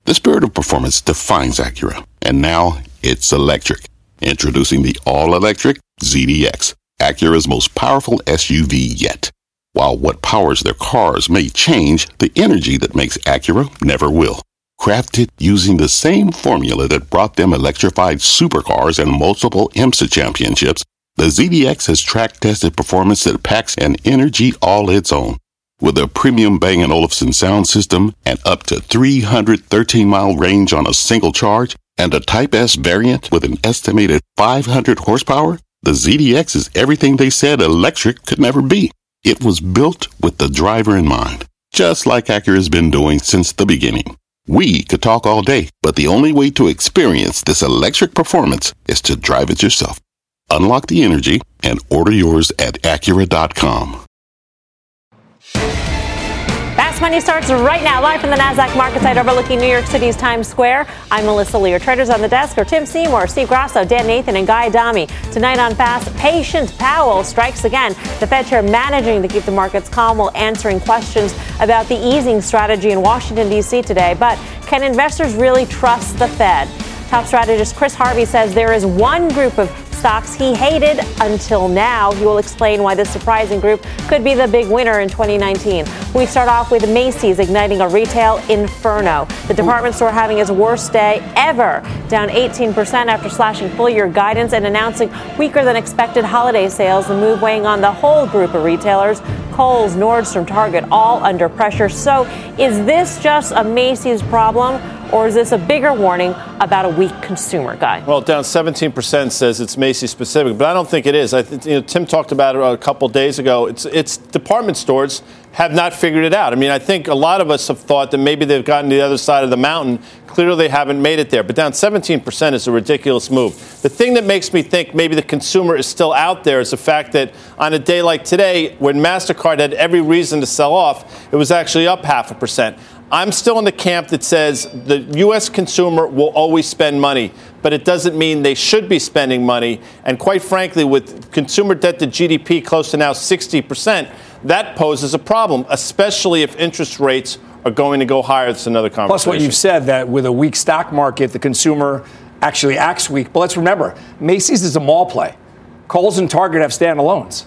The spirit of performance defines Acura, and now it's electric. Introducing the all-electric ZDX, Acura's most powerful SUV yet. While what powers their cars may change, the energy that makes Acura never will. Crafted using the same formula that brought them electrified supercars and multiple IMSA championships, the ZDX has track-tested performance that packs an energy all its own. With a premium Bang & Olufsen sound system and up to 313-mile range on a single charge, and a Type S variant with an estimated 500 horsepower, the ZDX is everything they said electric could never be. It was built with the driver in mind, just like Acura's been doing since the beginning. We could talk all day, but the only way to experience this electric performance is to drive it yourself. Unlock the energy and order yours at Acura.com. Fast Money starts right now, live from the NASDAQ market site overlooking New York City's Times Square. I'm Melissa Lee. Your traders on the desk are Tim Seymour, Steve Grasso, Dan Nathan, and Guy Adami. Tonight on Fast, patient Powell strikes again. The Fed chair managing to keep the markets calm while answering questions about the easing strategy in Washington, D.C. today. But can investors really trust the Fed? Top strategist Chris Harvey says there is one group of stocks he hated until now. He will explain why this surprising group could be the big winner in 2019. We start off with Macy's igniting a retail inferno. The department store having its worst day ever, down 18% after slashing full-year guidance and announcing weaker than expected holiday sales. The move weighing on the whole group of retailers. Kohl's, Nordstrom, Target, all under pressure. So is this just a Macy's problem, or is this a bigger warning about a weak consumer, Guy? Well, down 17% says it's Macy's specific, but I don't think it is. Tim talked about it a couple days ago. It's department stores have not figured it out. I mean, I think a lot of us have thought that maybe they've gotten to the other side of the mountain. Clearly, they haven't made it there. But down 17% is a ridiculous move. The thing that makes me think maybe the consumer is still out there is the fact that on a day like today, when MasterCard had every reason to sell off, it was actually up 0.5%. I'm still in the camp that says the U.S. consumer will always spend money, but it doesn't mean they should be spending money. And quite frankly, with consumer debt to GDP close to now 60%, that poses a problem, especially if interest rates are going to go higher. That's another conversation. Plus what you've said, that with a weak stock market, the consumer actually acts weak. But let's remember, Macy's is a mall play. Kohl's and Target have standalones.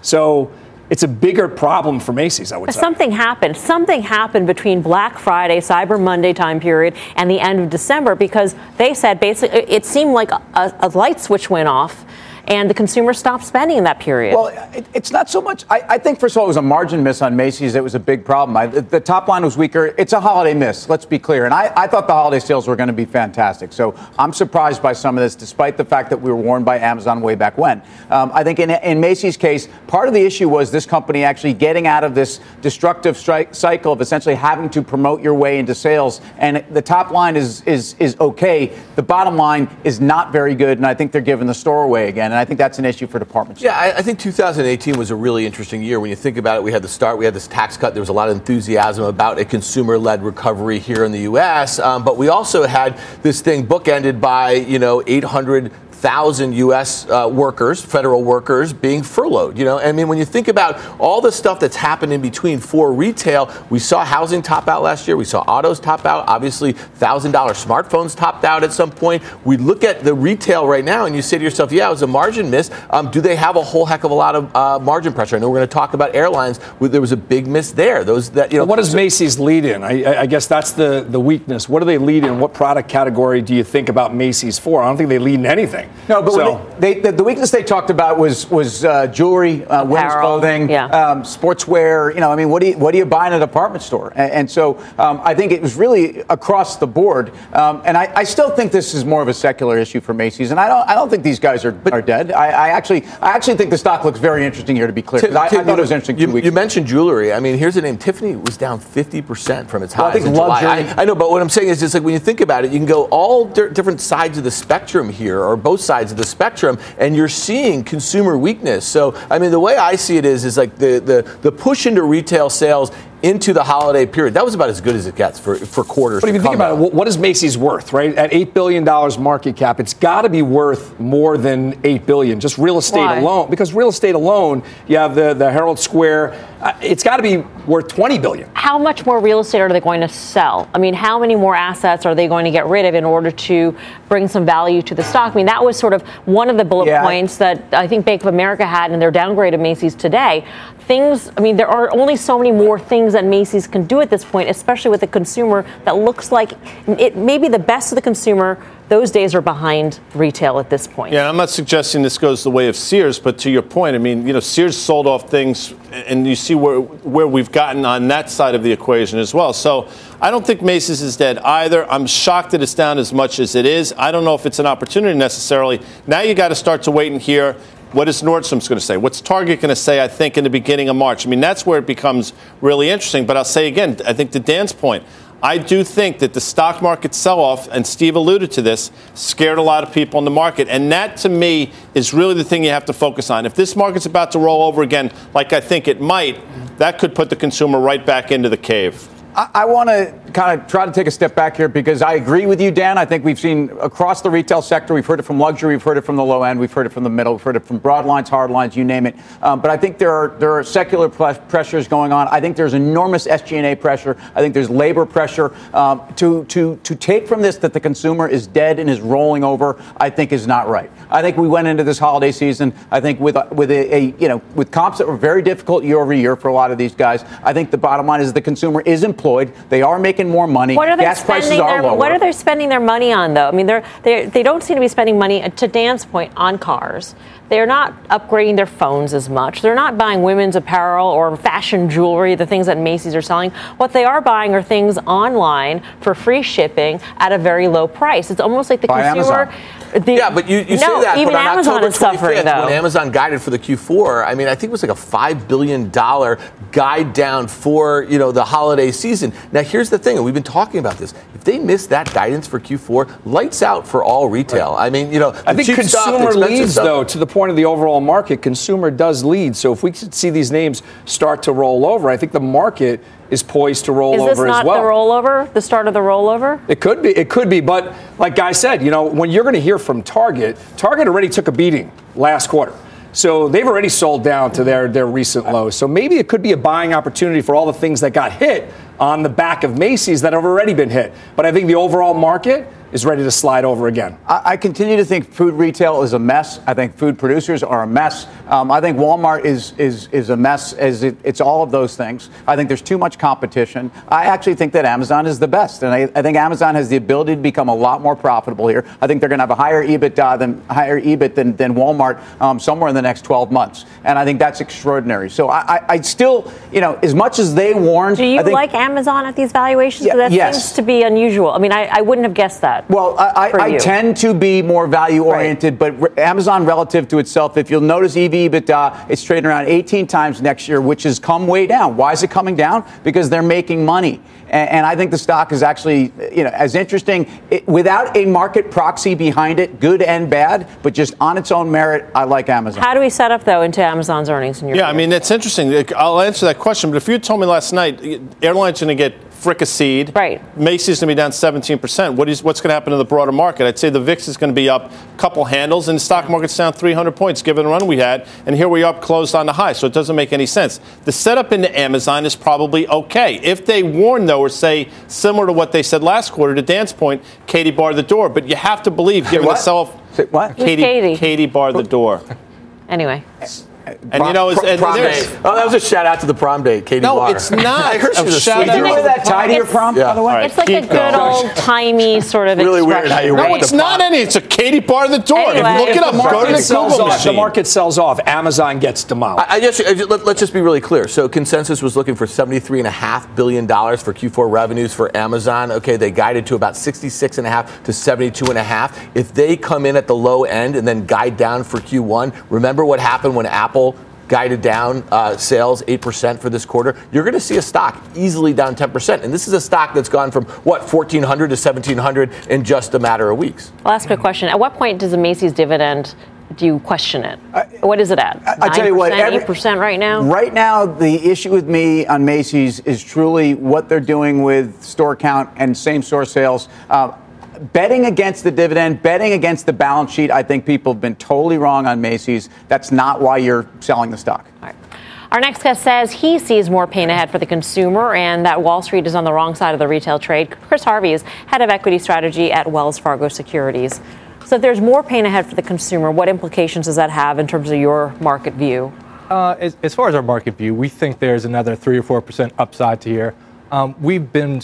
So it's a bigger problem for Macy's, I would say. Something happened between Black Friday, Cyber Monday time period, and the end of December, because they said basically it seemed like a light switch went off and the consumer stopped spending in that period. Well, it's not so much. I think, first of all, it was a margin miss on Macy's. It was a big problem. The top line was weaker. It's a holiday miss, let's be clear. And I thought the holiday sales were going to be fantastic. So I'm surprised by some of this, despite the fact that we were warned by Amazon way back when. I think in Macy's case, part of the issue was this company actually getting out of this destructive cycle of essentially having to promote your way into sales. And the top line is okay. The bottom line is not very good. And I think they're giving the store away again. And I think that's an issue for department stores. Yeah, I think 2018 was a really interesting year. When you think about it, we had this tax cut. There was a lot of enthusiasm about a consumer-led recovery here in the U.S., but we also had this thing bookended by, 800,000 U.S. workers, federal workers, being furloughed. I mean, when you think about all the stuff that's happened in between for retail, we saw housing top out last year. We saw autos top out. Obviously, $1,000 smartphones topped out at some point. We look at the retail right now, and you say to yourself, yeah, it was a margin miss. Do they have a whole heck of a lot of margin pressure? I know we're going to talk about airlines. There was a big miss there. What does Macy's lead in? I guess that's the weakness. What do they lead in? What product category do you think about Macy's for? I don't think they lead in anything. No, but the weakness they talked about was jewelry, women's clothing, sportswear. What do you buy in a department store? And so I think it was really across the board. And I still think this is more of a secular issue for Macy's. And I don't think these guys are dead. I actually think the stock looks very interesting here, to be clear. I thought it was interesting 2 weeks. You mentioned jewelry. I mean, here's the name. Tiffany was down 50% from its highs. I think luxury. I know, but what I'm saying is just like when you think about it, you can go all different sides of the spectrum here, or both sides of the spectrum, and you're seeing consumer weakness. So, I mean, the way I see it is like the push into retail sales into the holiday period, that was about as good as it gets for quarters. But if you think about it, what is Macy's worth, right? At $8 billion market cap, it's got to be worth more than $8 billion, just real estate alone. Because real estate alone, you have the Herald Square, it's got to be worth $20 billion. How much more real estate are they going to sell? I mean, how many more assets are they going to get rid of in order to bring some value to the stock? I mean, that was sort of one of the bullet points that I think Bank of America had in their downgrade of Macy's today. There are only so many more things that Macy's can do at this point, especially with a consumer that looks like it may be the best of the consumer. Those days are behind retail at this point. Yeah, I'm not suggesting this goes the way of Sears, but to your point, I mean, Sears sold off things, and you see where we've gotten on that side of the equation as well. So I don't think Macy's is dead either. I'm shocked that it's down as much as it is. I don't know if it's an opportunity necessarily. Now you got to start to wait and hear. What is Nordstrom's going to say? What's Target going to say, I think, in the beginning of March? I mean, that's where it becomes really interesting. But I'll say again, I think to Dan's point, I do think that the stock market sell-off, and Steve alluded to this, scared a lot of people in the market. And that, to me, is really the thing you have to focus on. If this market's about to roll over again, like I think it might, that could put the consumer right back into the cave. I want to kind of try to take a step back here because I agree with you, Dan. I think we've seen across the retail sector, we've heard it from luxury, we've heard it from the low end, we've heard it from the middle, we've heard it from broad lines, hard lines, you name it. But I think there are secular pressures going on. I think there's enormous SG&A pressure. I think there's labor pressure. To take from this that the consumer is dead and is rolling over, I think is not right. I think we went into this holiday season, I think with comps that were very difficult year over year for a lot of these guys. I think the bottom line is the consumer is employed. They are making more money. Gas prices are lower. What are they spending their money on, though? I mean, they don't seem to be spending money, to Dan's point, on cars. They're not upgrading their phones as much. They're not buying women's apparel or fashion jewelry, the things that Macy's are selling. What they are buying are things online for free shipping at a very low price. It's almost like the consumer. Amazon. But you say that. Even but on Amazon October is suffering, 25th, though. when Amazon guided for the Q4, I mean, I think it was like a $5 billion guide down for the holiday season. Now, here's the thing, and we've been talking about this. If they miss that guidance for Q4, lights out for all retail. Right. I mean, I think consumer leads, though, to the point of the overall market. Consumer does lead. So if we could see these names start to roll over, I think the market is poised to roll over as well. Is this not the rollover, the start of the rollover? It could be. But like Guy said, when you're going to hear from Target already took a beating last quarter. So they've already sold down to their recent lows. So maybe it could be a buying opportunity for all the things that got hit on the back of Macy's that have already been hit. But I think the overall market is ready to slide over again. I continue to think food retail is a mess. I think food producers are a mess. I think Walmart is a mess, as it's all of those things. I think there's too much competition. I actually think that Amazon is the best, and I think Amazon has the ability to become a lot more profitable here. I think they're going to have a higher EBIT than Walmart somewhere in the next 12 months, and I think that's extraordinary. So I still, as much as they warned, do you like Amazon at these valuations? Because that seems to be unusual. I mean, I wouldn't have guessed that. Well, I tend to be more value-oriented, but Amazon relative to itself, if you'll notice EV/EBITDA, it's trading around 18 times next year, which has come way down. Why is it coming down? Because they're making money. And I think the stock is actually, as interesting, without a market proxy behind it, good and bad, but just on its own merit, I like Amazon. How do we set up, though, into Amazon's earnings in your view? I mean, it's interesting. I'll answer that question, but if you told me last night, airlines going to get fricasseed. Right. Macy's going to be down 17%. What's going to happen to the broader market? I'd say the VIX is going to be up a couple handles, and the stock market's down 300 points given the run we had, and here we are closed on the high, so it doesn't make any sense. The setup into Amazon is probably okay. If they warn, though, or say similar to what they said last quarter, to Dan's point, Katie barred the door, but you have to believe, given the sell-off. What? Katie barred the door. Anyway. And prom date. Oh, that was a shout out to the prom date, Katie Barr. No, it's not. I heard she was a shout out. Did you wear that tie to your prom, by the way? Right, it's like a good old-timey sort of really expression. Weird how you No, it's not any. It's a Katie Bar the door. Anyway, Look it up. Go to the Google machine. The market sells off. Amazon gets demolished. Let's just be really clear. So consensus was looking for $73.5 billion for Q4 revenues for Amazon. Okay, they guided to about 66.5 to 72.5. If they come in at the low end and then guide down for Q1, remember what happened when Apple guided down sales 8% for this quarter? You're going to see a stock easily down 10%. And this is a stock that's gone from, $1,400 to $1,700 in just a matter of weeks. I'll ask a question. At what point does a Macy's dividend do you question it? What is it at? I tell you what, 8% right now? Right now, the issue with me on Macy's is truly what they're doing with store count and same-store sales. Betting against the dividend, betting against the balance sheet, I think people have been totally wrong on Macy's. That's not why you're selling the stock. All right. Our next guest says he sees more pain ahead for the consumer and that Wall Street is on the wrong side of the retail trade. Chris Harvey is head of equity strategy at Wells Fargo Securities. So if there's more pain ahead for the consumer, what implications does that have in terms of your market view? As far as our market view, we think there's another 3 or 4% upside to here. We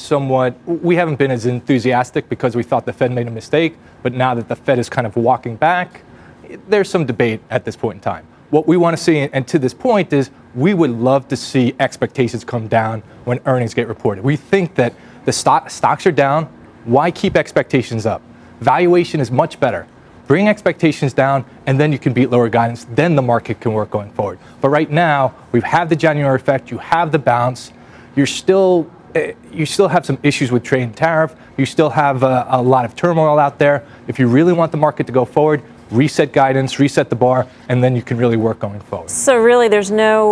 haven't been as enthusiastic because we thought the Fed made a mistake, but now that the Fed is kind of walking back, there's some debate at this point in time. What we want to see, and to this point, is we would love to see expectations come down when earnings get reported. We think that the stocks are down. Why keep expectations up? Valuation is much better. Bring expectations down, and then you can beat lower guidance. Then the market can work going forward. But right now, we've had the January effect. You have the bounce. You still have some issues with trade and tariff. You still have a lot of turmoil out there. If you really want the market to go forward, reset guidance, reset the bar, and then you can really work going forward. So really, there's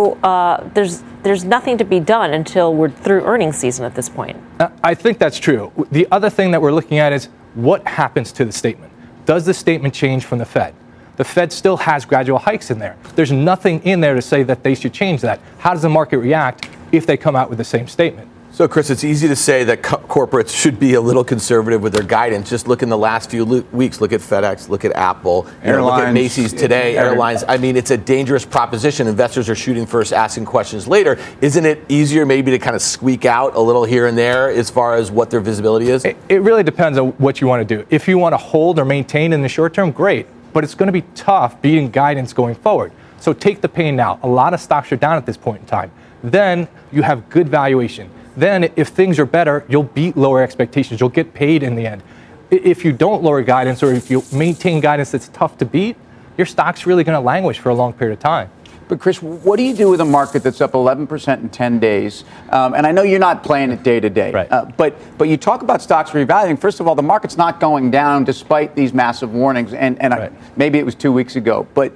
nothing to be done until we're through earnings season at this point. I think that's true. The other thing that we're looking at is what happens to the statement. Does the statement change from the Fed? The Fed still has gradual hikes in there. There's nothing in there to say that they should change that. How does the market react if they come out with the same statement? So, Chris, it's easy to say that corporates should be a little conservative with their guidance. Just look in the last few weeks. Look at FedEx. Look at Apple. Look at Macy's today. Airlines. I mean, it's a dangerous proposition. Investors are shooting first, asking questions later. Isn't it easier maybe to kind of squeak out a little here and there as far as what their visibility is? It really depends on what you want to do. If you want to hold or maintain in the short term, great. But it's going to be tough beating guidance going forward. So take the pain now. A lot of stocks are down at this point in time. Then you have good valuation. Then if things are better, you'll beat lower expectations. You'll get paid in the end. If you don't lower guidance or if you maintain guidance that's tough to beat, your stock's really going to languish for a long period of time. But, Chris, what do you do with a market that's up 11% in 10 days? And I know you're not playing it day to day. Right. But you talk about stocks revaluing. First of all, the market's not going down despite these massive warnings. And right. Maybe it was 2 weeks ago. But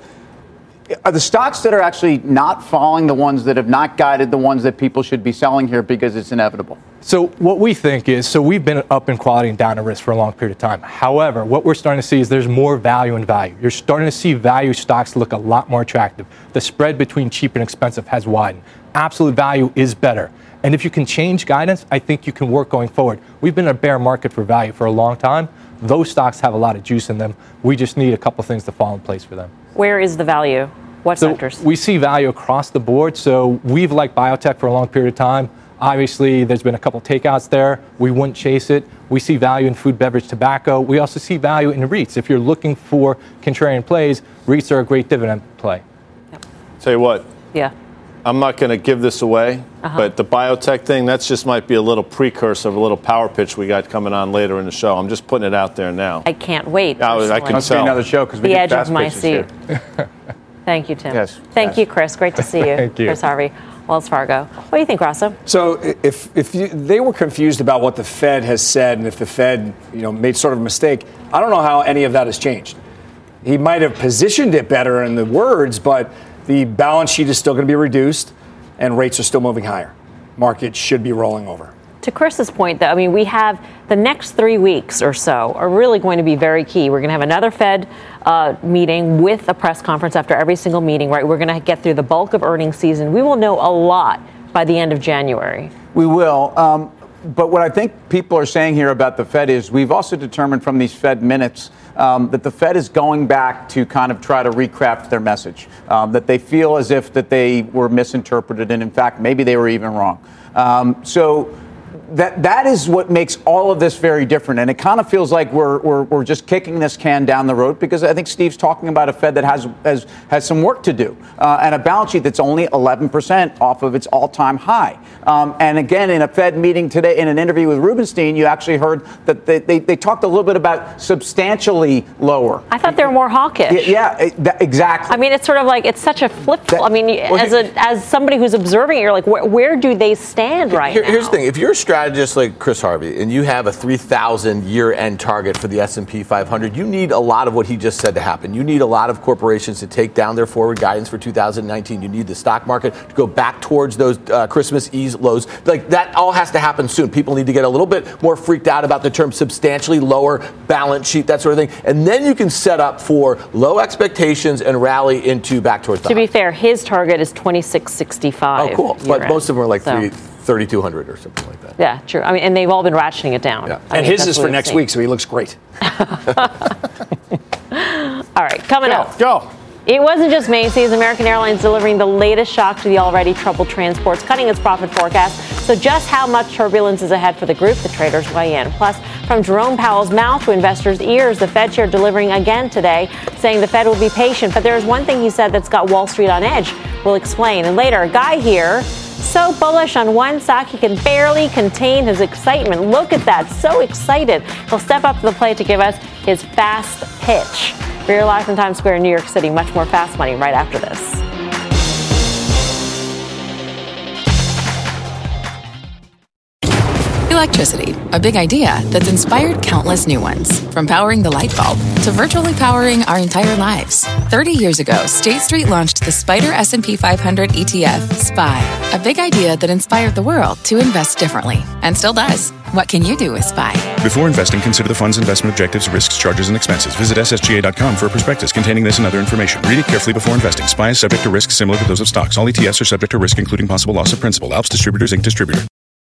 are the stocks that are actually not falling the ones that have not guided the ones that people should be selling here because it's inevitable? So what we think is, we've been up in quality and down in risk for a long period of time. However, what we're starting to see is there's more value in value. You're starting to see value stocks look a lot more attractive. The spread between cheap and expensive has widened. Absolute value is better. And if you can change guidance, I think you can work going forward. We've been in a bear market for value for a long time. Those stocks have a lot of juice in them. We just need a couple things to fall in place for them. Where is the value? What sectors? We see value across the board. So we've liked biotech for a long period of time. Obviously, there's been a couple takeouts there. We wouldn't chase it. We see value in food, beverage, tobacco. We also see value in REITs. If you're looking for contrarian plays, REITs are a great dividend play. Yep. Tell you what. Yeah. I'm not going to give this away, but the biotech thing, that just might be a little precursor of a little power pitch we got coming on later in the show. I'm just putting it out there now. I can't wait. I can Must be another show because we the get edge fast of my pitches seat. here. Thank you, Tim. Yes. Thank you, Chris. Great to see you. Thank you. Chris Harvey, Wells Fargo. What do you think, Grasso? So if they were confused about what the Fed has said and if the Fed made sort of a mistake, I don't know how any of that has changed. He might have positioned it better in the words, but the balance sheet is still going to be reduced and rates are still moving higher. Markets should be rolling over. To Chris's point, though, I mean, we have the next 3 weeks or so are really going to be very key. We're going to have another Fed meeting with a press conference after every single meeting, right? We're going to get through the bulk of earnings season. We will know a lot by the end of January. We will. But what I think people are saying here about the Fed is we've also determined from these Fed minutes that the Fed is going back to kind of try to recraft their message, that they feel as if that they were misinterpreted. And in fact, maybe they were even wrong. So that is what makes all of this very different. And it kind of feels like we're just kicking this can down the road because I think Steve's talking about a Fed that has some work to do and a balance sheet that's only 11% off of its all-time high. And again, in a Fed meeting today, in an interview with Rubenstein, you actually heard that they talked a little bit about substantially lower. I thought they were more hawkish. Yeah, exactly. I mean, it's sort of like it's such a flip. I mean, as somebody who's observing it, you're like, where do they stand right now? Here's the thing: if you're a strategist strategist like Chris Harvey, and you have a 3,000 year-end target for the S&P 500, you need a lot of what he just said to happen. You need a lot of corporations to take down their forward guidance for 2019. You need the stock market to go back towards those Christmas Eve lows. Like, that all has to happen soon. People need to get a little bit more freaked out about the term substantially lower balance sheet, that sort of thing. And then you can set up for low expectations and rally into back towards the To be fair, his target is 2665. Oh, cool. But most of them are like 3,200 or something like that. Yeah, true. I mean, and they've all been ratcheting it down. Yeah. And his is for next week, so he looks great. All right, coming up. Go. It wasn't just Macy's. American Airlines delivering the latest shock to the already troubled transports, cutting its profit forecast. So just how much turbulence is ahead for the group? The traders weigh in. Plus, from Jerome Powell's mouth to investors' ears, the Fed chair delivering again today, saying the Fed will be patient. But there is one thing he said that's got Wall Street on edge. We'll explain. And later, a guy here so bullish on one stock he can barely contain his excitement. Look at that. So excited. He'll step up to the plate to give us his fast pitch. We're live from Times Square in New York City. Much more Fast Money right after this. Electricity, a big idea that's inspired countless new ones. From powering the light bulb to virtually powering our entire lives. 30 years ago, State Street launched the SPDR S&P 500 ETF, SPY. A big idea that inspired the world to invest differently. And still does. What can you do with SPY? Before investing, consider the fund's investment objectives, risks, charges, and expenses. Visit ssga.com for a prospectus containing this and other information. Read it carefully before investing. SPY is subject to risks similar to those of stocks. All ETFs are subject to risk, including possible loss of principal. Alps Distributors, Inc. Distributor.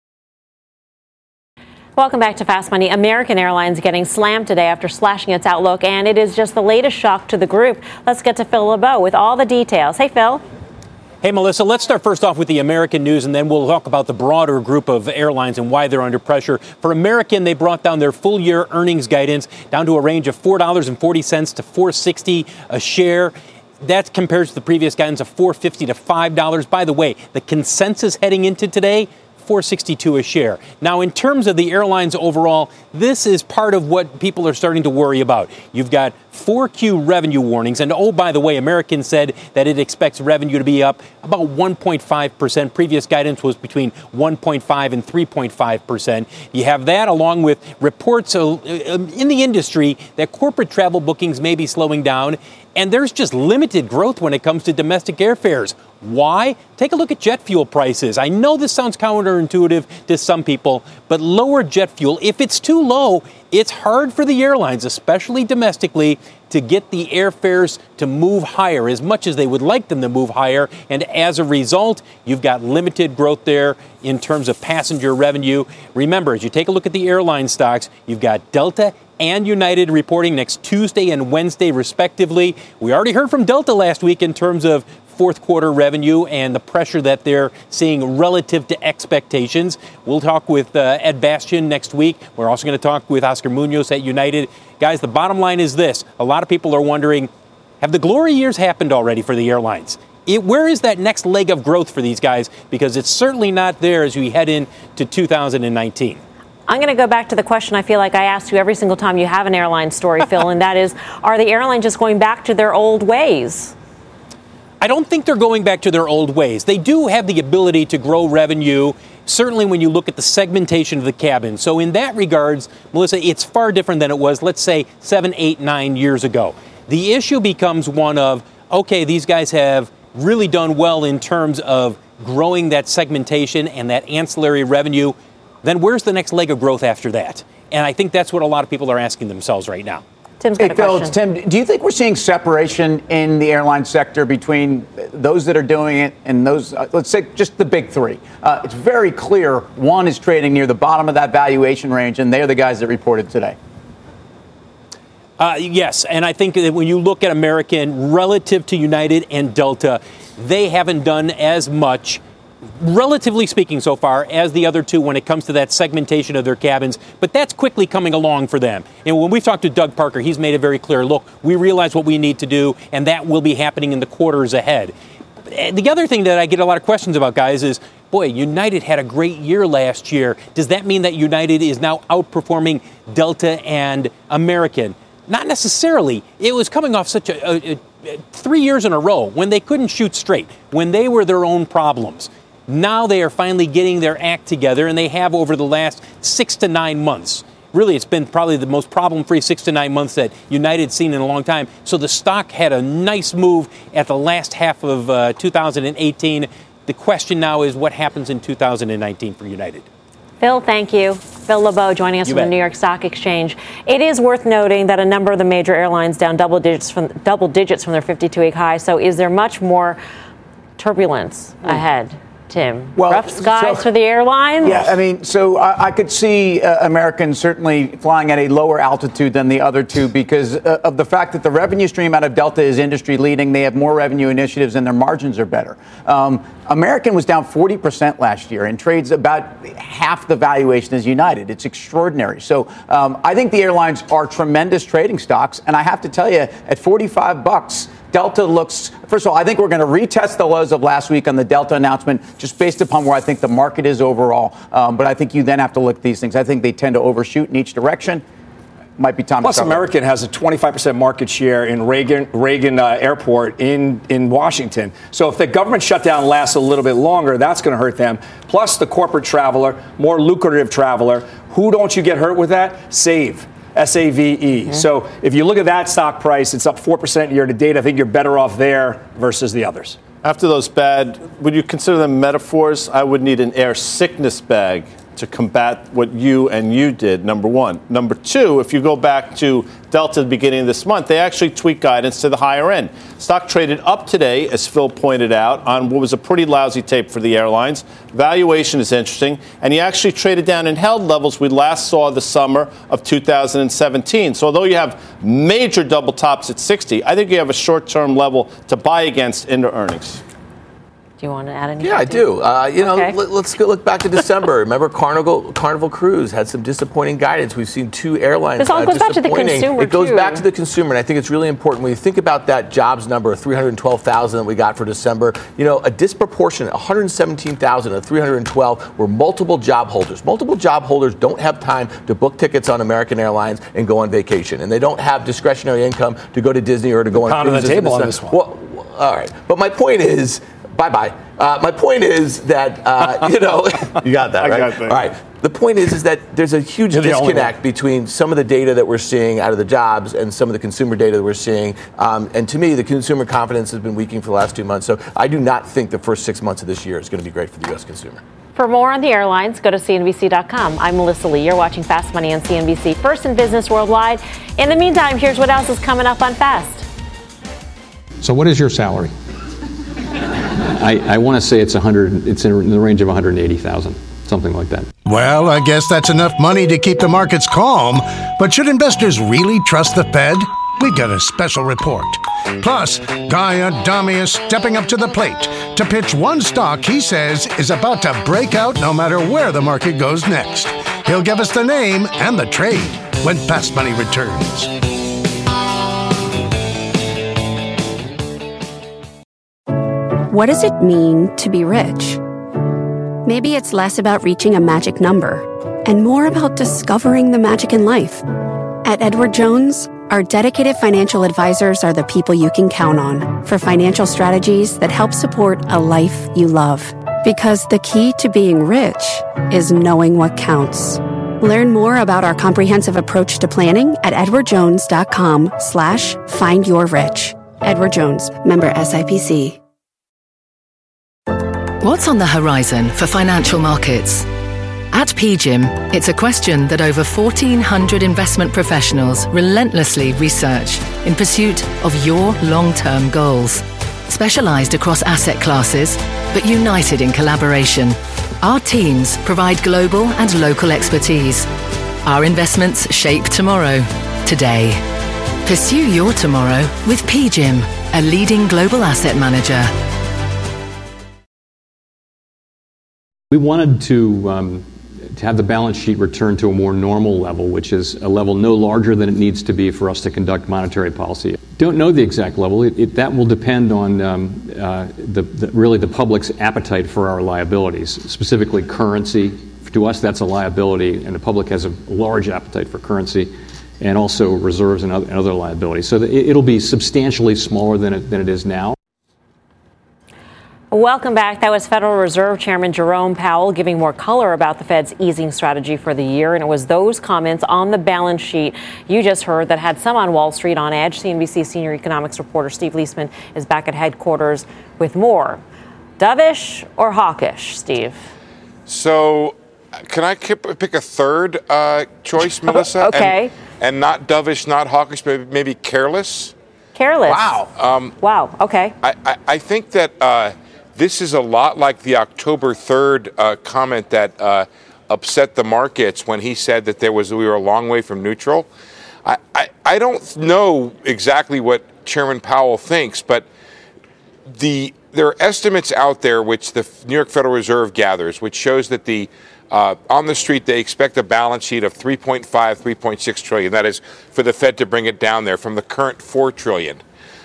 Welcome back to Fast Money. American Airlines getting slammed today after slashing its outlook, and it is just the latest shock to the group. Let's get to Phil LeBeau with all the details. Hey, Phil. Hey, Melissa, let's start first off with the American news, and then we'll talk about the broader group of airlines and why they're under pressure. For American, they brought down their full-year earnings guidance down to a range of $4.40 to $4.60 a share. That compares to the previous guidance of $4.50 to $5. By the way, the consensus heading into today, $4.62 a share. Now, in terms of the airlines overall, this is part of what people are starting to worry about. You've got 4Q revenue warnings. And oh, by the way, American said that it expects revenue to be up about 1.5%. Previous guidance was between 1.5 and 3.5%. You have that along with reports in the industry that corporate travel bookings may be slowing down. And there's just limited growth when it comes to domestic airfares. Why? Take a look at jet fuel prices. I know this sounds counterintuitive to some people, but lower jet fuel, if it's too low, it's hard for the airlines, especially domestically, to get the airfares to move higher as much as they would like them to move higher. And as a result, you've got limited growth there in terms of passenger revenue. Remember, as you take a look at the airline stocks, you've got Delta and United reporting next Tuesday and Wednesday, respectively. We already heard from Delta last week in terms of fourth quarter revenue and the pressure that they're seeing relative to expectations. We'll talk with Ed Bastian next week. We're also going to talk with Oscar Munoz at United. Guys, the bottom line is this. A lot of people are wondering, have the glory years happened already for the airlines? Where is that next leg of growth for these guys? Because it's certainly not there as we head into 2019. I'm going to go back to the question I feel like I ask you every single time you have an airline story, Phil, and that is, are the airlines just going back to their old ways? I don't think they're going back to their old ways. They do have the ability to grow revenue, certainly when you look at the segmentation of the cabin. So in that regards, Melissa, it's far different than it was, let's say, 7, 8, 9 years ago. The issue becomes one of, okay, these guys have really done well in terms of growing that segmentation and that ancillary revenue. Then where's the next leg of growth after that? And I think that's what a lot of people are asking themselves right now. Tim's got a Phil, question. it's Tim. Do you think we're seeing separation in the airline sector between those that are doing it and those, let's say, just the big three? It's very clear one is trading near the bottom of that valuation range, and they're the guys that reported today. Yes, and I think that when you look at American relative to United and Delta, they haven't done as much, relatively speaking so far, as the other two when it comes to that segmentation of their cabins. But that's quickly coming along for them. And when we've talked to Doug Parker, he's made it very clear, look, we realize what we need to do, and that will be happening in the quarters ahead. The other thing that I get a lot of questions about, guys, is, boy, United had a great year last year. Does that mean that United is now outperforming Delta and American? Not necessarily. It was coming off such a 3 years in a row when they couldn't shoot straight, when they were their own problems. Now they are finally getting their act together, and they have over the last 6 to 9 months. Really, it's been probably the most problem-free 6 to 9 months that United's seen in a long time. So the stock had a nice move at the last half of 2018. The question now is what happens in 2019 for United? Phil, thank you. Phil LeBeau joining us from the New York Stock Exchange. It is worth noting that a number of the major airlines down double digits from their 52-week high. So is there much more turbulence ahead? Tim, rough skies for the airlines? Yeah, I mean, so I could see American certainly flying at a lower altitude than the other two because of the fact that the revenue stream out of Delta is industry leading. They have more revenue initiatives and their margins are better. American was down 40% last year and trades about half the valuation as United. It's extraordinary. So I think the airlines are tremendous trading stocks. And I have to tell you, at $45, Delta looks, first of all, I think we're going to retest the lows of last week on the Delta announcement, just based upon where I think the market is overall. But I think you then have to look at these things. I think they tend to overshoot in each direction. Might be time Plus, to start. American has a 25% market share in Reagan Airport in Washington. So if the government shutdown lasts a little bit longer, that's going to hurt them. Plus, the corporate traveler, more lucrative traveler. Who don't you get hurt with that? Save. SAVE. Mm-hmm. So if you look at that stock price, it's up 4% year to date. I think you're better off there versus the others. After those bad, would you consider them metaphors? I would need an air sickness bag to combat what you did, number one. Number two, if you go back to Delta at the beginning of this month, they actually tweaked guidance to the higher end. Stock traded up today, as Phil pointed out, on what was a pretty lousy tape for the airlines. Valuation is interesting, and he actually traded down and held levels we last saw the summer of 2017. So although you have major double tops at 60, I think you have a short-term level to buy against into earnings. Do you want to add anything? Yeah, I do. Let's go look back to December. Remember, Carnival Cruise had some disappointing guidance. We've seen two airlines. This all goes back to the consumer, It goes back to the consumer, and I think it's really important when you think about that jobs number of 312,000 that we got for December. A disproportionate 117,000 of 312 were multiple job holders. Multiple job holders don't have time to book tickets on American Airlines and go on vacation, and they don't have discretionary income to go to Disney or to go on cruises. Pound on the table on this one. Well, all right, but my point is. Bye-bye. My point is that, you got that, right? I got that. All right. The point is that there's a huge disconnect between some of the data that we're seeing out of the jobs and some of the consumer data that we're seeing. And to me, the consumer confidence has been weakening for the last 2 months. So I do not think the first 6 months of this year is going to be great for the U.S. consumer. For more on the airlines, go to CNBC.com. I'm Melissa Lee. You're watching Fast Money on CNBC, first in business worldwide. In the meantime, here's what else is coming up on Fast. So what is your salary? I want to say it's in the range of 180,000, something like that. Well, I guess that's enough money to keep the markets calm. But should investors really trust the Fed? We've got a special report. Plus, Guy Adami is stepping up to the plate to pitch one stock he says is about to break out no matter where the market goes next. He'll give us the name and the trade when Fast Money returns. What does it mean to be rich? Maybe it's less about reaching a magic number and more about discovering the magic in life. At Edward Jones, our dedicated financial advisors are the people you can count on for financial strategies that help support a life you love. Because the key to being rich is knowing what counts. Learn more about our comprehensive approach to planning at edwardjones.com/findyourrich. Edward Jones, member SIPC. What's on the horizon for financial markets? At PGIM, it's a question that over 1,400 investment professionals relentlessly research in pursuit of your long-term goals. Specialized across asset classes, but united in collaboration, our teams provide global and local expertise. Our investments shape tomorrow, today. Pursue your tomorrow with PGIM, a leading global asset manager. We wanted to have the balance sheet return to a more normal level, which is a level no larger than it needs to be for us to conduct monetary policy. Don't know the exact level. That will depend on really the public's appetite for our liabilities, specifically currency. To us, that's a liability, and the public has a large appetite for currency, and also reserves and other liabilities. So it'll be substantially smaller than it is now. Welcome back. That was Federal Reserve Chairman Jerome Powell giving more color about the Fed's easing strategy for the year. And it was those comments on the balance sheet you just heard that had some on Wall Street on edge. CNBC senior economics reporter Steve Leisman is back at headquarters with more. Dovish or hawkish, Steve? So can I pick a third choice, Melissa? Okay. And not dovish, not hawkish, maybe careless? Careless. Wow. Wow. Okay. I think that this is a lot like the October 3rd comment that upset the markets when he said that we were a long way from neutral. I don't know exactly what Chairman Powell thinks, but there are estimates out there which the New York Federal Reserve gathers, which shows that on the street they expect a balance sheet of 3.5, 3.6 trillion. That is for the Fed to bring it down there from the current 4 trillion.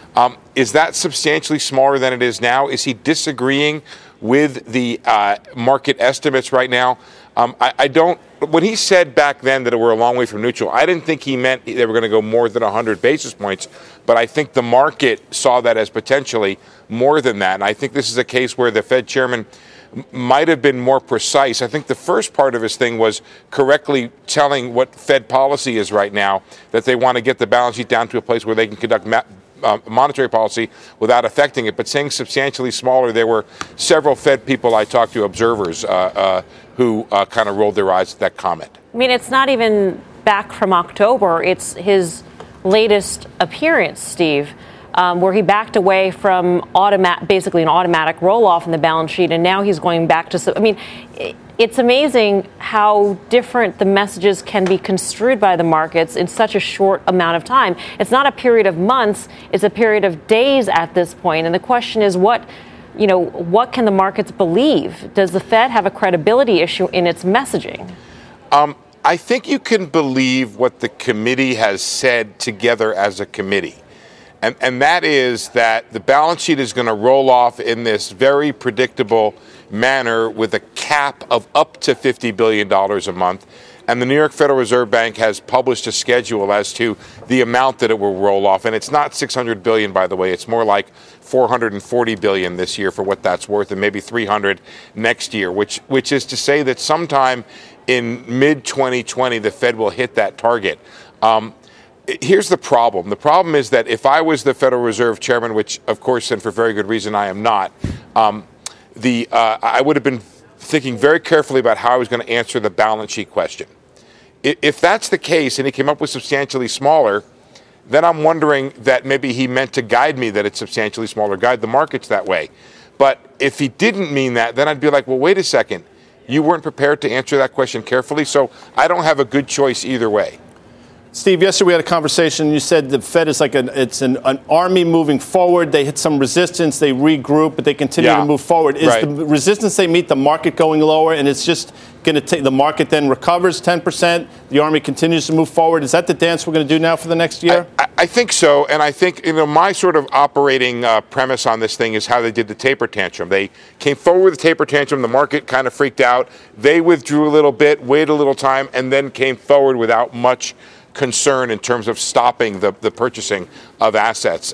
Is that substantially smaller than it is now? Is he disagreeing with the market estimates right now? When he said back then that we're a long way from neutral, I didn't think he meant they were going to go more than 100 basis points, but I think the market saw that as potentially more than that. And I think this is a case where the Fed chairman might have been more precise. I think the first part of his thing was correctly telling what Fed policy is right now, that they want to get the balance sheet down to a place where they can conduct monetary policy without affecting it. But saying substantially smaller, there were several Fed people I talked to, observers, who kind of rolled their eyes at that comment. I mean, it's not even back from October. It's his latest appearance, Steve, where he backed away from basically an automatic roll-off in the balance sheet, and now he's going back to. I mean, it's amazing how different the messages can be construed by the markets in such a short amount of time. It's not a period of months; it's a period of days at this point. And the question is, what can the markets believe? Does the Fed have a credibility issue in its messaging? I think you can believe what the committee has said together as a committee. And that is that the balance sheet is going to roll off in this very predictable manner with a cap of up to $50 billion a month. And the New York Federal Reserve Bank has published a schedule as to the amount that it will roll off. And it's not $600 billion, by the way. It's more like $440 billion this year for what that's worth, and maybe $300 next year, which is to say that sometime in mid-2020, the Fed will hit that target. Here's the problem. The problem is that if I was the Federal Reserve Chairman, which, of course, and for very good reason I am not, I would have been thinking very carefully about how I was going to answer the balance sheet question. If that's the case and he came up with substantially smaller, then I'm wondering that maybe he meant to guide me that it's substantially smaller, guide the markets that way. But if he didn't mean that, then I'd be like, well, wait a second. You weren't prepared to answer that question carefully, so I don't have a good choice either way. Steve, yesterday we had a conversation. You said the Fed is like an army moving forward. They hit some resistance, they regroup, but they continue to move forward. Is the resistance they meet the market going lower, and it's just going to take the market then recovers 10%? The army continues to move forward. Is that the dance we're going to do now for the next year? I think so, and I think my sort of operating premise on this thing is how they did the taper tantrum. They came forward with the taper tantrum. The market kind of freaked out. They withdrew a little bit, waited a little time, and then came forward without much concern in terms of stopping the purchasing of assets.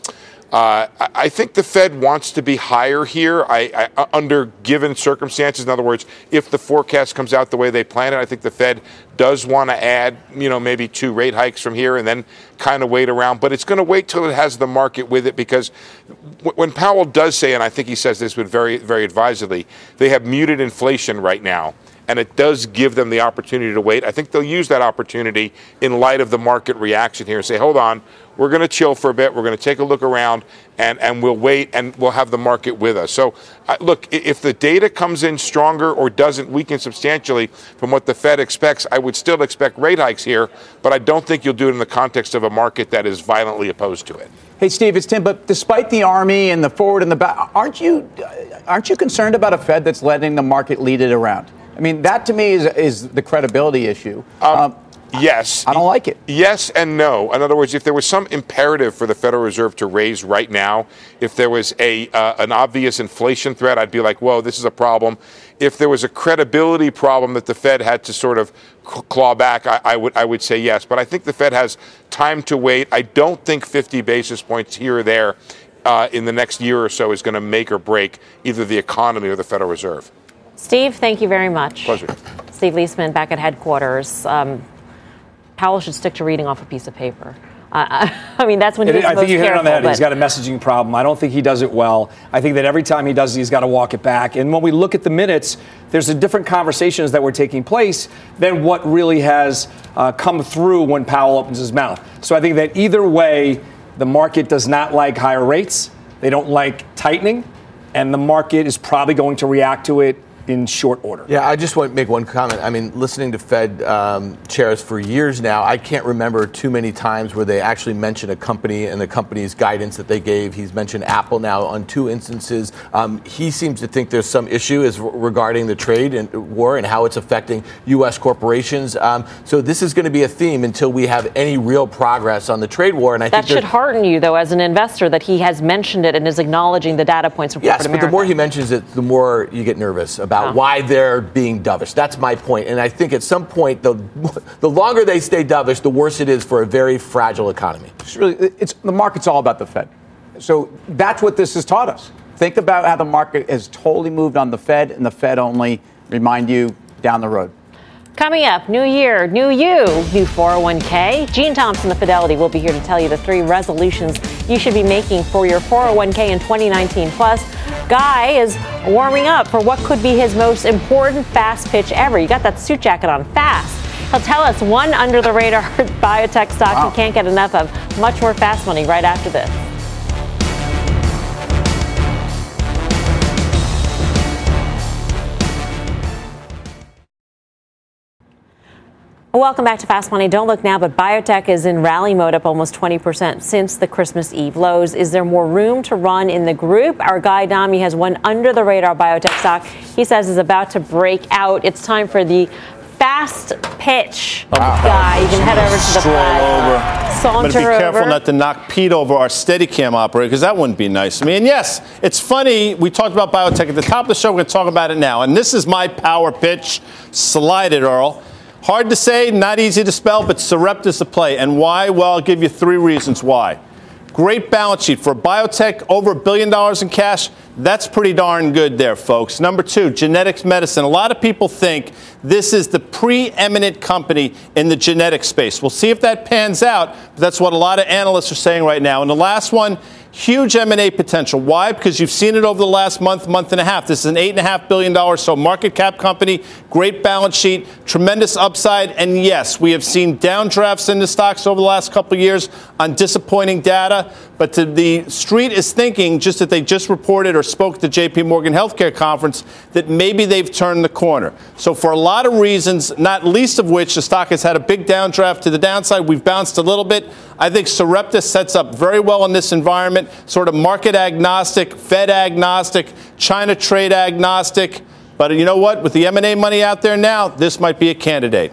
I think the Fed wants to be higher here under given circumstances. In other words, if the forecast comes out the way they plan it, I think the Fed does want to add, maybe 2 rate hikes from here and then kind of wait around. But it's going to wait till it has the market with it, because when Powell does say, and I think he says this with very, very advisedly, they have muted inflation right now. And it does give them the opportunity to wait. I think they'll use that opportunity in light of the market reaction here and say, hold on, we're going to chill for a bit. We're going to take a look around, and we'll wait, and we'll have the market with us. So, look, if the data comes in stronger or doesn't weaken substantially from what the Fed expects, I would still expect rate hikes here, but I don't think you'll do it in the context of a market that is violently opposed to it. Hey, Steve, it's Tim. But despite the army and the forward and the back, aren't you concerned about a Fed that's letting the market lead it around? I mean, that to me is the credibility issue. Yes. I don't like it. Yes and no. In other words, if there was some imperative for the Federal Reserve to raise right now, if there was an obvious inflation threat, I'd be like, whoa, this is a problem. If there was a credibility problem that the Fed had to sort of claw back, I would say yes. But I think the Fed has time to wait. I don't think 50 basis points here or there in the next year or so is going to make or break either the economy or the Federal Reserve. Steve, thank you very much. Pleasure. Steve Leisman back at headquarters. Powell should stick to reading off a piece of paper. I mean, that's when he's most careful. I think you hit it on the head. He's got a messaging problem. I don't think he does it well. I think that every time he does it, he's got to walk it back. And when we look at the minutes, there's a different conversations that were taking place than what really has come through when Powell opens his mouth. So I think that either way, the market does not like higher rates. They don't like tightening. And the market is probably going to react to it in short order. Yeah, I just want to make one comment. I mean, listening to Fed chairs for years now, I can't remember too many times where they actually mention a company and the company's guidance that they gave. He's mentioned Apple now on 2 instances. He seems to think there's some issue regarding the trade and war and how it's affecting U.S. corporations. So this is going to be a theme until we have any real progress on the trade war. And I think that should hearten you, though, as an investor, that he has mentioned it and is acknowledging the data points from corporate America. But the more he mentions it, the more you get nervous about why they're being dovish. That's my point. And I think at some point, the longer they stay dovish, the worse it is for a very fragile economy. The market's all about the Fed. So that's what this has taught us. Think about how the market has totally moved on the Fed, and the Fed only remind you down the road. Coming up, new year, new you, new 401k. Gene Thompson of Fidelity will be here to tell you the 3 resolutions you should be making for your 401k in 2019. Plus, Guy is warming up for what could be his most important fast pitch ever. You got that suit jacket on fast. He'll tell us one under-the-radar biotech stock he can't get enough of. Much more Fast Money right after this. Welcome back to Fast Money. Don't look now, but biotech is in rally mode, up almost 20% since the Christmas Eve lows. Is there more room to run in the group? Our Guy Adami has one under-the-radar biotech stock he says is about to break out. It's time for the fast pitch. Guy, you can head over to the flag. I'm going to be careful not to knock Pete over, our Steadicam operator, because that wouldn't be nice to me. And yes, it's funny. We talked about biotech at the top of the show. We're going to talk about it now. And this is my power pitch. Slide it, Earl. Hard to say, not easy to spell, but Sarepta's the play. And why? Well, I'll give you 3 reasons why. Great balance sheet. For biotech, over $1 billion in cash. That's pretty darn good there, folks. Number 2, genetics medicine. A lot of people think this is the preeminent company in the genetic space. We'll see if that pans out, but that's what a lot of analysts are saying right now. And the last one, huge M&A potential. Why? Because you've seen it over the last month and a half. This is an $8.5 billion or so market cap company, great balance sheet, tremendous upside. And yes, we have seen downdrafts in the stocks over the last couple of years on disappointing data. But the street is thinking, just that they just reported or spoke at the JP Morgan Healthcare Conference, that maybe they've turned the corner. So for a lot of reasons, not least of which the stock has had a big downdraft to the downside, we've bounced a little bit. I think Sarepta sets up very well in this environment, sort of market agnostic, Fed agnostic, China trade agnostic. But you know what? With the M&A money out there now, this might be a candidate.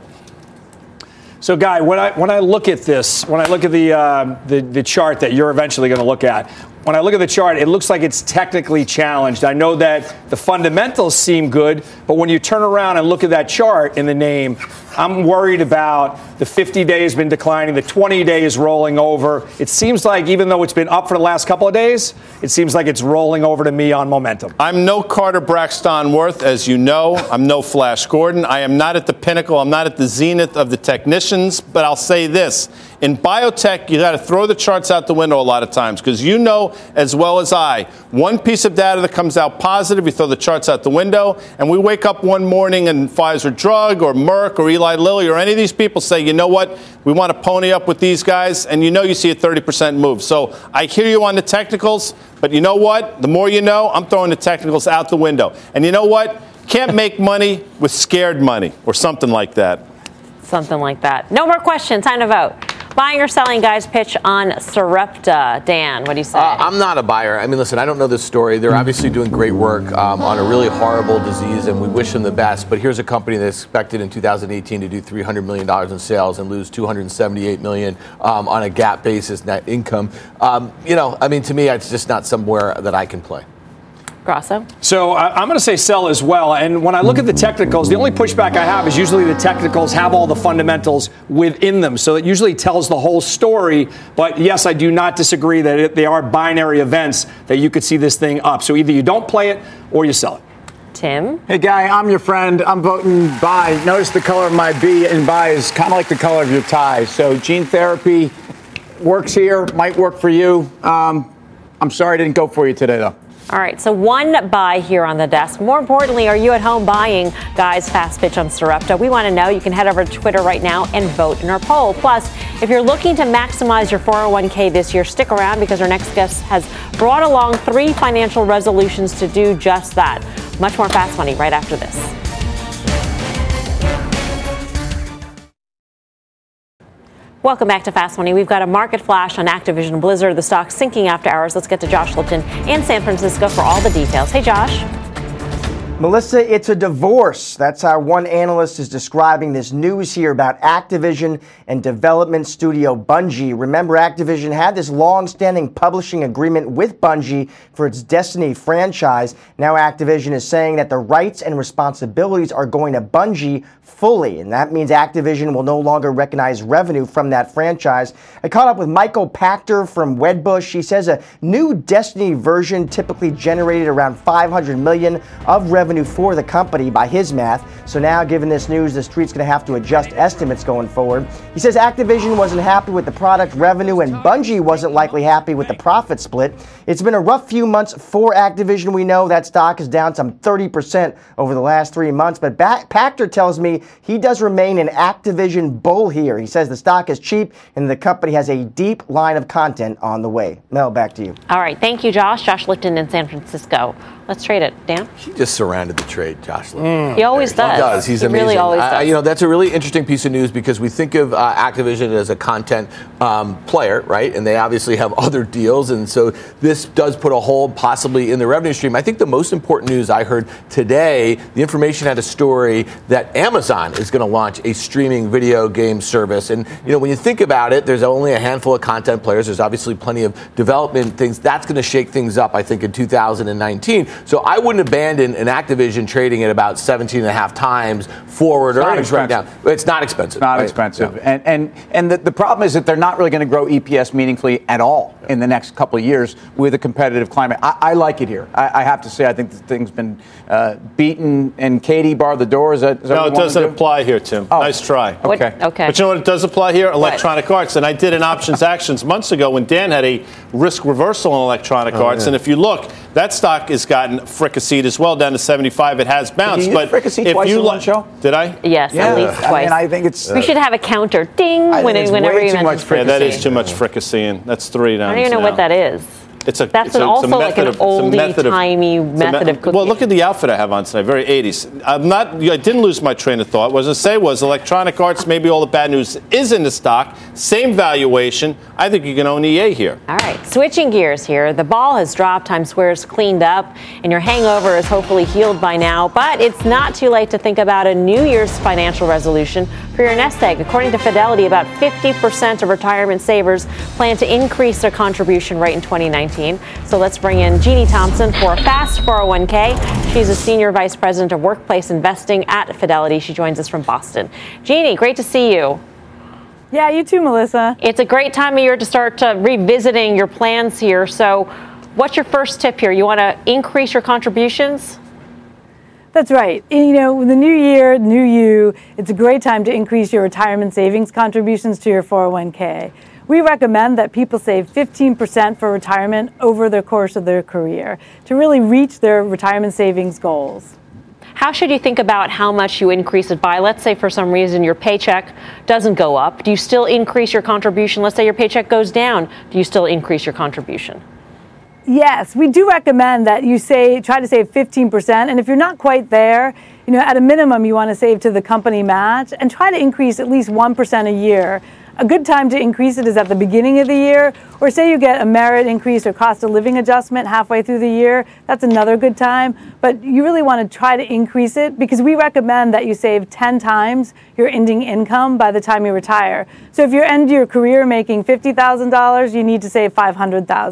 So, Guy, when I look at this, when I look at the chart that you're eventually going to look at, when I look at the chart, it looks like it's technically challenged. I know that the fundamentals seem good, but when you turn around and look at that chart in the name, I'm worried about the 50 days been declining, the 20 days rolling over. It seems like even though it's been up for the last couple of days, it seems like it's rolling over to me on momentum. I'm no Carter Braxton Worth, as you know. I'm no Flash Gordon. I am not at the pinnacle. I'm not at the zenith of the technicians. But I'll say this. In biotech, you got to throw the charts out the window a lot of times because you know as well as I, one piece of data that comes out positive, you throw the charts out the window, and we wake up one morning and Pfizer Drug or Merck or Eli Lilly or any of these people say, you know what, we want to pony up with these guys, and you know you see a 30% move. So I hear you on the technicals, but you know what? The more you know, I'm throwing the technicals out the window. And you know what? Can't make money with scared money or something like that. Something like that. No more questions. Time to vote. Buying or selling, Guy's pitch on Sarepta. Dan, what do you say? I'm not a buyer. I mean, listen, I don't know this story. They're obviously doing great work on a really horrible disease, and we wish them the best. But here's a company that's expected in 2018 to do $300 million in sales and lose $278 million on a GAAP basis net income. To me, it's just not somewhere that I can play. Grasso? So I'm going to say sell as well. And when I look at the technicals, the only pushback I have is usually the technicals have all the fundamentals within them. So it usually tells the whole story. But yes, I do not disagree that they are binary events that you could see this thing up. So either you don't play it or you sell it. Tim? Hey, Guy, I'm your friend. I'm voting buy. Notice the color of my B in buy is kind of like the color of your tie. So gene therapy works here, might work for you. I'm sorry I didn't go for you today, though. All right, so one buy here on the desk. More importantly, are you at home buying Guy's Fast Pitch on Sarepta? We want to know. You can head over to Twitter right now and vote in our poll. Plus, if you're looking to maximize your 401k this year, stick around because our next guest has brought along 3 financial resolutions to do just that. Much more Fast Money right after this. Welcome back to Fast Money. We've got a market flash on Activision Blizzard. The stock sinking after hours. Let's get to Josh Lipton in San Francisco for all the details. Hey, Josh. Melissa, it's a divorce. That's how one analyst is describing this news here about Activision and development studio Bungie. Remember, Activision had this long-standing publishing agreement with Bungie for its Destiny franchise. Now Activision is saying that the rights and responsibilities are going to Bungie fully, and that means Activision will no longer recognize revenue from that franchise. I caught up with Michael Pachter from Wedbush. He says a new Destiny version typically generated around $500 million of revenue for the company by his math. So now, given this news, the street's going to have to adjust estimates going forward. He says Activision wasn't happy with the product revenue and Bungie wasn't likely happy with the profit split. It's been a rough few months for Activision. We know that stock is down some 30% over the last 3 months, but Pachter tells me he does remain an Activision bull here. He says the stock is cheap and the company has a deep line of content on the way. Mel, back to you. All right. Thank you, Josh. Josh Lipton in San Francisco. Let's trade it. Dan? He just surrounded the trade, Josh Lipton. He always does. He does. He's amazing. Really always does. That's a really interesting piece of news because we think of Activision as a content player, right? And they obviously have other deals. And so this does put a hole possibly in the revenue stream. I think the most important news I heard today, the information had a story that Amazon is going to launch a streaming video game service. And, when you think about it, there's only a handful of content players. There's obviously plenty of development things. That's going to shake things up, I think, in 2019. So I wouldn't abandon an Activision trading at about 17.5 times forward earnings right now. It's not expensive. Not expensive. Yeah. And the problem is that they're not really going to grow EPS meaningfully at all in the next couple of years with a competitive climate. I like it here. I have to say, I think the thing's been beaten. And Katie barred the door. Is that no, it doesn't apply here, Tim. Oh. Nice try. Okay. But you know what it does apply here? Electronic Arts. And I did an options actions months ago when Dan had a risk reversal in Electronic Arts. Yeah. And if you look, that stock has gotten fricasseed as well, down to 75. It has bounced. But if twice you in one show? Did I? Yes, at least twice. I think it's. We should have a counter. Ding! Whenever you mention fricassee. Yeah, that is too much fricasseeing. That's 3 down. I don't even know what that is. That's also like an oldie-timey method of cooking. Well, look at the outfit I have on tonight. Very 80s. I didn't lose my train of thought. What I was going to say was Electronic Arts, maybe all the bad news is in the stock. Same valuation. I think you can own EA here. All right. Switching gears here. The ball has dropped. Times Square's cleaned up. And your hangover is hopefully healed by now. But it's not too late to think about a New Year's financial resolution for your nest egg. According to Fidelity, about 50% of retirement savers plan to increase their contribution rate in 2019. So let's bring in Jeannie Thompson for a fast 401k. She's a senior vice president of workplace investing at Fidelity. She joins us from Boston. Jeannie, great to see you. Yeah, you too, Melissa. It's a great time of year to start revisiting your plans here. So what's your first tip here? You want to increase your contributions? That's right. The new year, new you, it's a great time to increase your retirement savings contributions to your 401k. We recommend that people save 15% for retirement over the course of their career to really reach their retirement savings goals. How should you think about how much you increase it by? Let's say for some reason your paycheck doesn't go up. Do you still increase your contribution? Let's say your paycheck goes down. Do you still increase your contribution? Yes, we do recommend that you try to save 15%. And if you're not quite there, at a minimum, you want to save to the company match and try to increase at least 1% a year. A good time to increase it is at the beginning of the year, or say you get a merit increase or cost of living adjustment halfway through the year. That's another good time. But you really want to try to increase it because we recommend that you save 10 times your ending income by the time you retire. So if you end your career making $50,000, you need to save $500,000.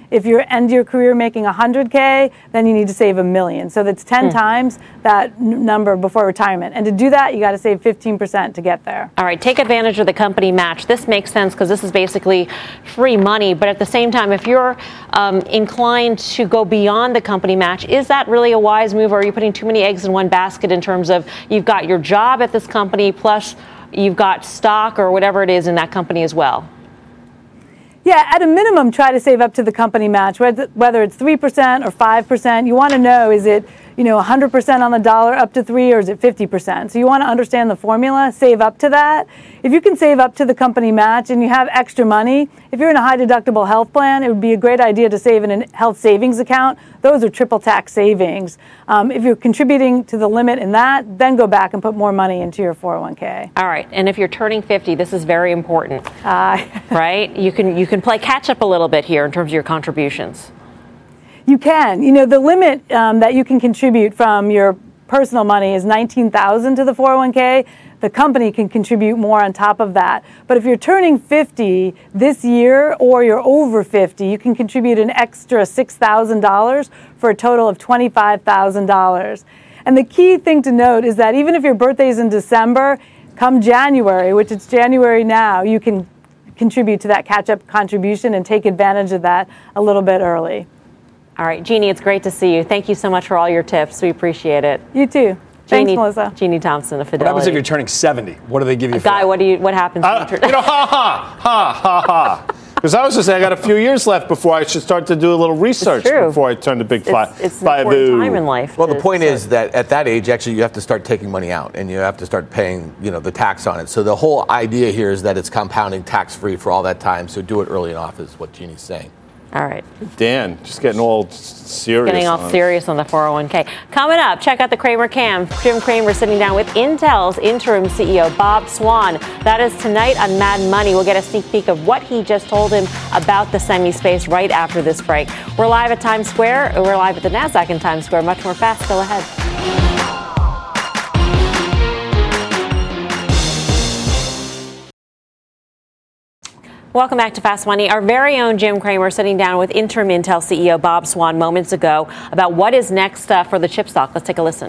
If you end your career making $100K, then you need to save $1 million. So that's 10 times that number before retirement. And to do that, you got to save 15% to get there. All right, take advantage of the company match. This makes sense because this is basically free money. But at the same time, if you're inclined to go beyond the company match, is that really a wise move, or are you putting too many eggs in one basket in terms of you've got your job at this company plus you've got stock or whatever it is in that company as well? Yeah, at a minimum, try to save up to the company match, whether it's 3% or 5%. You want to know, is it 100% on the dollar up to 3, or is it 50%? So you want to understand the formula, save up to that. If you can save up to the company match and you have extra money, if you're in a high deductible health plan, it would be a great idea to save in a health savings account. Those are triple tax savings. If you're contributing to the limit in that, then go back and put more money into your 401k. All right, and if you're turning 50, this is very important, right? You can play catch up a little bit here in terms of your contributions. You can. The limit that you can contribute from your personal money is $19,000 to the 401k. The company can contribute more on top of that. But if you're turning 50 this year or you're over 50, you can contribute an extra $6,000 for a total of $25,000. And the key thing to note is that even if your birthday is in December, come January, which it's January now, you can contribute to that catch-up contribution and take advantage of that a little bit early. All right, Jeannie, it's great to see you. Thank you so much for all your tips. We appreciate it. You too. Thanks, Melissa. Jeannie Thompson of Fidelity. What happens if you're turning 70? What do they give you for Guy, that? what happens when you turn? Ha. Because I was just saying I got a few years left before I should start to do a little research before I turn to big five. It's an important time in life. Well, the point is that at that age, actually, you have to start taking money out, and you have to start paying, the tax on it. So the whole idea here is that it's compounding tax-free for all that time. So do it early enough, is what Jeannie's saying. All right. Dan, just getting all serious. Getting all serious on the 401k. Coming up, check out the Cramer Cam. Jim Cramer sitting down with Intel's interim CEO, Bob Swan. That is tonight on Mad Money. We'll get a sneak peek of what he just told him about the semi-space right after this break. We're live at Times Square. We're live at the NASDAQ in Times Square. Much more fast still ahead. Welcome back to Fast Money. Our very own Jim Cramer sitting down with interim Intel CEO Bob Swan moments ago about what is next for the chip stock. Let's take a listen.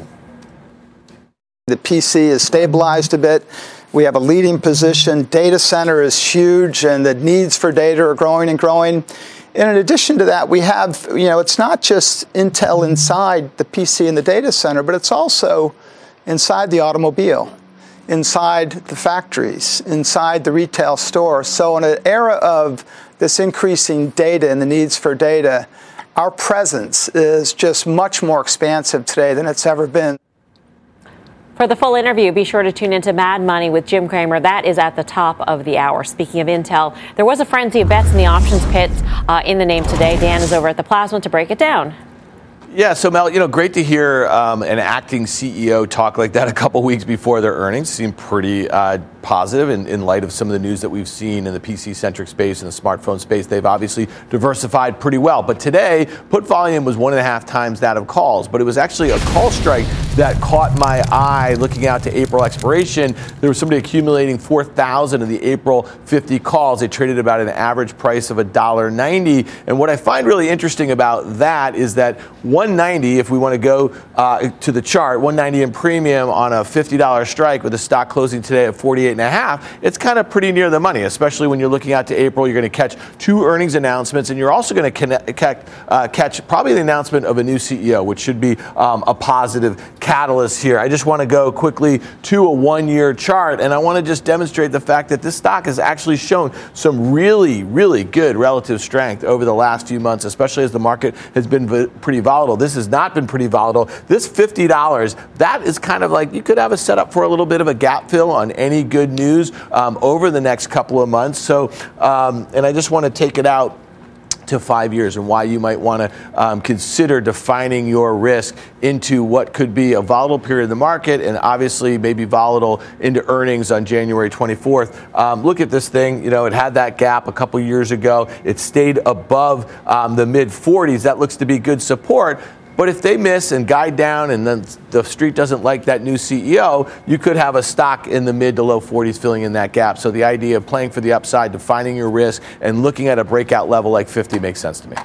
The PC is stabilized a bit. We have a leading position. Data center is huge, and the needs for data are growing and growing. And in addition to that, we have, it's not just Intel inside the PC and the data center, but it's also inside the automobile, inside the factories, inside the retail store. So in an era of this increasing data and the needs for data, our presence is just much more expansive today than it's ever been. For the full interview, be sure to tune into Mad Money with Jim Cramer. That is at the top of the hour. Speaking of Intel, there was a frenzy of bets in the options pit in the name today. Dan is over at the Plasma to break it down. Yeah, so Mel, great to hear an acting CEO talk like that a couple weeks before their earnings. Seemed pretty positive in light of some of the news that we've seen in the PC-centric space and the smartphone space. They've obviously diversified pretty well. But today, put volume was 1.5 times that of calls. But it was actually a call strike that caught my eye looking out to April expiration. There was somebody accumulating 4,000 of the April 50 calls. They traded about an average price of $1.90. And what I find really interesting about that is that 190, if we want to go to the chart, 190 in premium on a $50 strike with the stock closing today at 48.5, it's kind of pretty near the money, especially when you're looking out to April. You're going to catch 2 earnings announcements, and you're also going to catch probably the announcement of a new CEO, which should be a positive catalyst here. I just want to go quickly to a 1-year chart, and I want to just demonstrate the fact that this stock has actually shown some really, really good relative strength over the last few months, especially as the market has been pretty volatile. This has not been pretty volatile. This $50, that is kind of like you could have a setup for a little bit of a gap fill on any good news over the next couple of months. So, and I just want to take it out to 5 years and why you might want to consider defining your risk into what could be a volatile period in the market and obviously maybe volatile into earnings on January 24th. Look at this thing. It had that gap a couple years ago. It stayed above the mid 40s. That looks to be good support. But if they miss and guide down and then the street doesn't like that new CEO, you could have a stock in the mid to low 40s filling in that gap. So the idea of playing for the upside, defining your risk, and looking at a breakout level like 50 makes sense to me.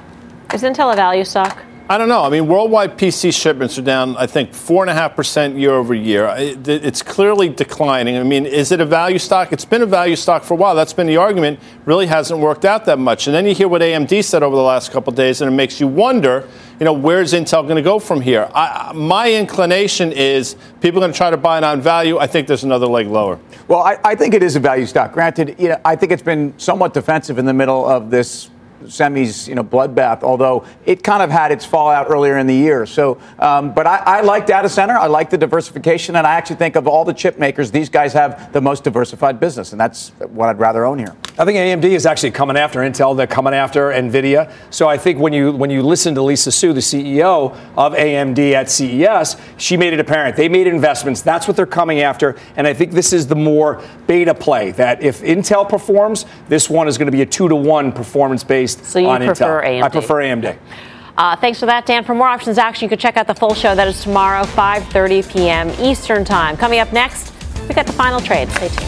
Is Intel a value stock? I don't know. I mean, worldwide PC shipments are down, I think, 4.5% year over year. It's clearly declining. I mean, is it a value stock? It's been a value stock for a while. That's been the argument. Really hasn't worked out that much. And then you hear what AMD said over the last couple of days, and it makes you wonder, where's Intel going to go from here? My inclination is people are going to try to buy it on value. I think there's another leg lower. Well, I think it is a value stock. Granted, I think it's been somewhat defensive in the middle of this semis, bloodbath, although it kind of had its fallout earlier in the year. So, but I like data center. I like the diversification. And I actually think of all the chip makers, these guys have the most diversified business. And that's what I'd rather own here. I think AMD is actually coming after Intel. They're coming after NVIDIA. So I think when you listen to Lisa Su, the CEO of AMD at CES, she made it apparent. They made investments. That's what they're coming after. And I think this is the more beta play, that if Intel performs, this one is going to be a 2-to-1 performance-based so you on prefer Intel. AMD. I prefer AMD. Thanks for that, Dan. For more options action, you can check out the full show. That is tomorrow, 5:30 p.m. Eastern Time. Coming up next, we got the final trade. Stay tuned.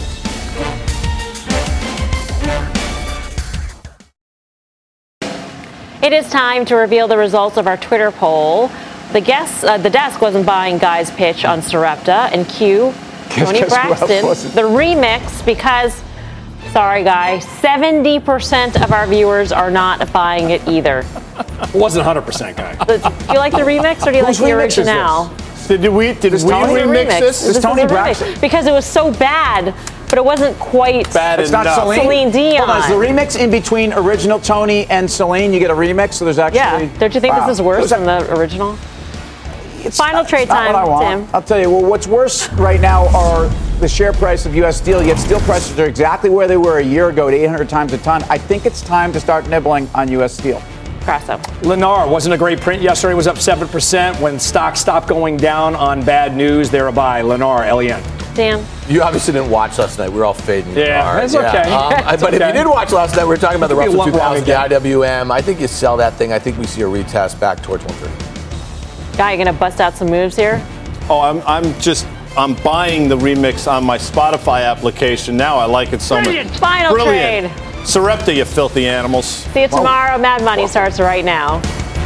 It is time to reveal the results of our Twitter poll. The desk wasn't buying Guy's pitch on Sarepta, and Q, Tony Braxton, the remix, because, sorry, Guy, 70% of our viewers are not buying it either. It wasn't 100%, Guy. Do you like the remix, or do you like the original? Did we remix this? This is Tony Braxton. Because it was so bad, but it wasn't quite bad it's enough. Not Celine Dion. Hold on, is the remix in between original Tony and Celine? You get a remix, so there's actually... Yeah. Don't you think this is worse than the original? Final trade time, Tim. I'll tell you, what's worse right now are the share price of U.S. Steel, yet steel prices are exactly where they were a year ago at 800 times a ton. I think it's time to start nibbling on U.S. Steel. Grasso. Lennar wasn't a great print yesterday. It was up 7%. When stocks stopped going down on bad news, they're a buy. Lennar, LEN. Dan? You obviously didn't watch last night. We were all fading. That's okay. But if you did watch last night, we were talking about the Russell 2000, the IWM. I think you sell that thing. I think we see a retest back towards 130. Guy, you going to bust out some moves here? Oh, I'm buying the remix on my Spotify application now. I like it so much. Final trade. Sarepta, you filthy animals. See you tomorrow. Mad Money starts right now.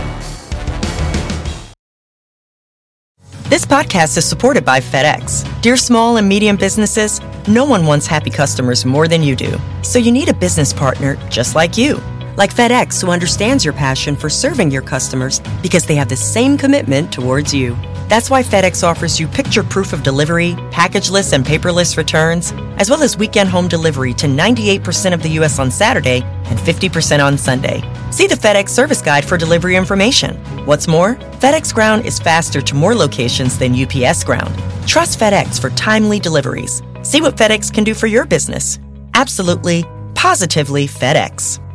This podcast is supported by FedEx. Dear small and medium businesses, no one wants happy customers more than you do. So you need a business partner just like you. Like FedEx, who understands your passion for serving your customers because they have the same commitment towards you. That's why FedEx offers you picture proof of delivery, packageless and paperless returns, as well as weekend home delivery to 98% of the U.S. on Saturday and 50% on Sunday. See the FedEx service guide for delivery information. What's more, FedEx Ground is faster to more locations than UPS Ground. Trust FedEx for timely deliveries. See what FedEx can do for your business. Absolutely, positively FedEx.